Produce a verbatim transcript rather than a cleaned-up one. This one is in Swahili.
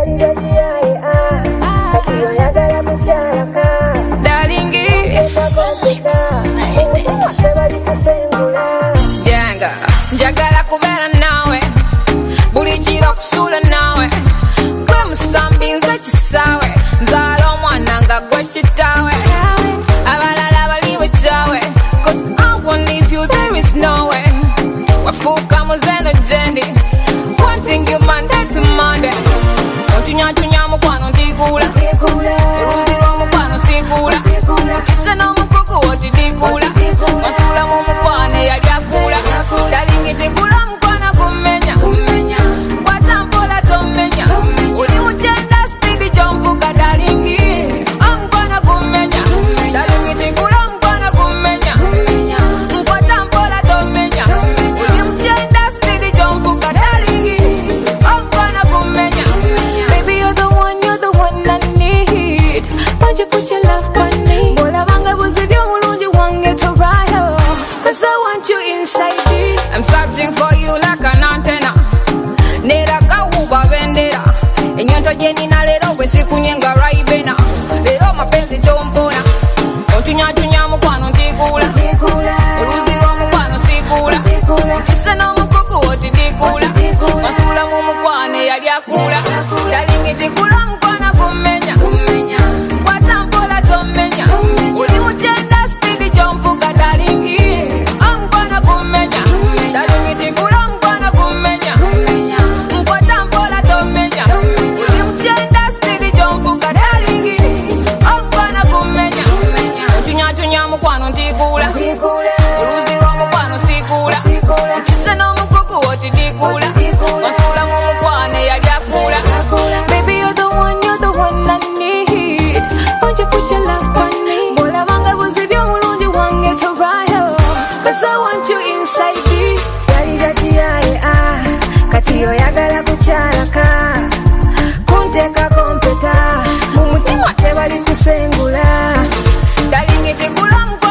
Jenga, njagala kubera nawe buli chiro kusula nawe gwe musambi nze kisawe nzala omwana nga gwe kitawe abalala baliwe tawe cause I won't leave you, there is no way wafuuka muzeno jendi one thing you Monday to Monday ontunya tunya mukwano ntigula oluzi lw'omukwano sigula kise n'omukugu oti digula masula mu mukwano yali akula dalingi tigula mukwana kumenya kwata mpola tomenya oli mutenda speedi gy'onvuga dalingi omukwana kumenya dalingi tigula mukwana kumenya kwata mpola tomenya oli mutenda speedi gy'onvuga dalingi omukwana kumenya. Baby, you're the one, you're the one I need. Won't you put your love on me? Bola wanga buzibyo mulungi wange to ride, cause I want you inside me. I'm searching for you like an antenna. Nera kauba bendera. Enyonto jenina lero wesikunyenga raibena. Lero mapenzi tompona. Ontunya tunya mukwano ntigula. Oluzi lw'omukwano sigula. Kise n'omukugu oti digula. Masula mu mukwano yali akula. Dalingi tigula mukwana kumenya. Kwata mpola tomenya. Oli mutenda speedi gy'onvuga dalingi omukwana kumenya. Dalingi tigula mukwana kumenya. Kwata mpola tomenya. Oli mutenda speedi gy'onvuga dalingi omukwana kumenya. Ontunya tunya mukwano ntigula. Oluzi lw'omukwano sigula. Kise n'omukugu oti digula. Masula mu mukwano yali akula. Baby, you're the one, you're the one I need. Won't you put your love on me? Bola wanga buzibyo mulungi wange to ride, cause I want you inside me. Yali gachiyaye ah, kati oyagala kukyalaka kunteka kompeta mu mutima tebali kusengula Dalingi tigula mukwana